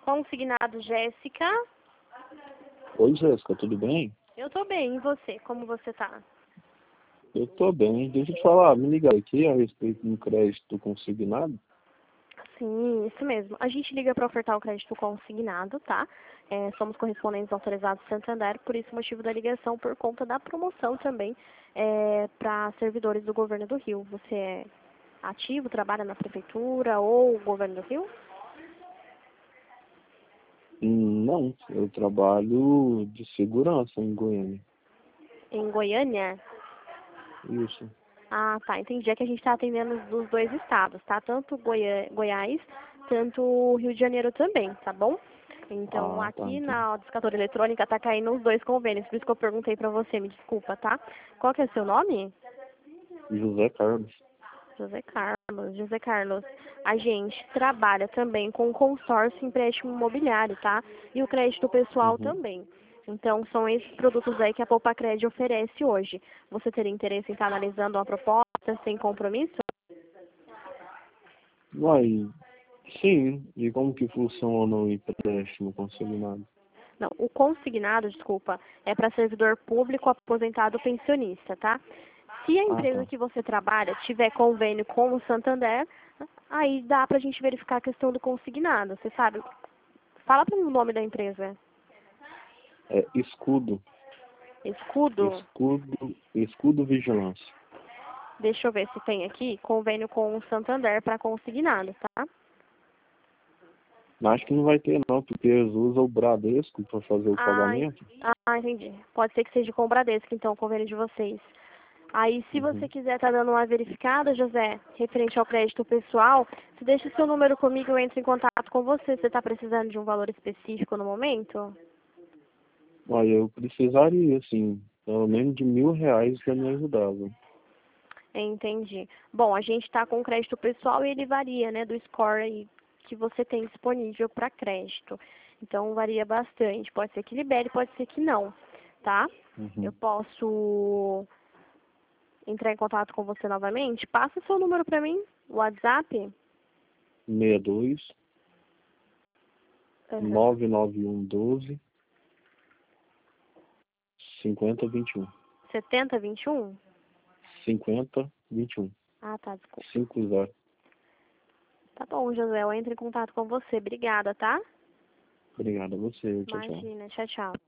Consignado Jéssica. Oi, Jéssica, tudo bem? Eu tô bem, e você? Como você tá? Eu tô bem. Deixa eu te falar, me ligar aqui a respeito do crédito consignado. Sim, isso mesmo. A gente liga para ofertar o crédito consignado, tá? Somos correspondentes autorizados do Santander, por isso o motivo da ligação, por conta da promoção também para servidores do Governo do Rio. Você é ativo, trabalha na Prefeitura ou Governo do Rio? Não, eu trabalho de segurança em Goiânia. Em Goiânia? Isso. Ah, tá. Entendi. É que a gente está atendendo dos dois estados, tá? Tanto Goiás, tanto o Rio de Janeiro também, tá bom? Então, Ah, tá, aqui então. na descartadora eletrônica tá caindo os dois convênios, por isso que eu perguntei pra você, me desculpa, tá? Qual que é o seu nome? José Carlos. José Carlos. José Carlos, a gente trabalha também com consórcio e empréstimo imobiliário, tá? E o crédito pessoal Uhum. também. Então, são esses produtos aí que a Poupa-Cred oferece hoje. Você teria interesse em estar analisando uma proposta sem compromisso? Uai, sim. E como que funciona o empréstimo consignado? Não, o consignado, desculpa, é para servidor público, aposentado, pensionista, tá? Se a Ah, empresa tá. que você trabalha tiver convênio com o Santander, aí dá pra gente verificar a questão do consignado, você sabe? Fala para mim o nome da empresa. É escudo. Escudo? Escudo Vigilância. Deixa eu ver se tem aqui convênio com o Santander para consignado, tá? Acho que não vai ter não, porque eles usam o Bradesco para fazer o Ah, pagamento. entendi. Pode ser que seja com o Bradesco, então, o convênio de vocês. Aí, se você Uhum. quiser estar dando uma verificada, José, referente ao crédito pessoal, você deixa o seu número comigo, eu entro em contato com você. Você está precisando de um valor específico no momento? Olha, eu precisaria, assim, pelo menos de R$ 1.000 para me ajudar, viu? Entendi. Bom, a gente está com crédito pessoal e ele varia, né, do score aí que você tem disponível para crédito. Então, varia bastante. Pode ser que libere, pode ser que não, tá? Eu Uhum. posso entrar em contato com você novamente? Passa o seu número para mim, o WhatsApp. 62 Uhum. 99112 5021. 7021? 5021. Ah, tá, desculpa. 50. Tá bom, José, eu entro em contato com você. Obrigada, tá? Obrigado a você. Tchau, tchau. Imagina, tchau, tchau.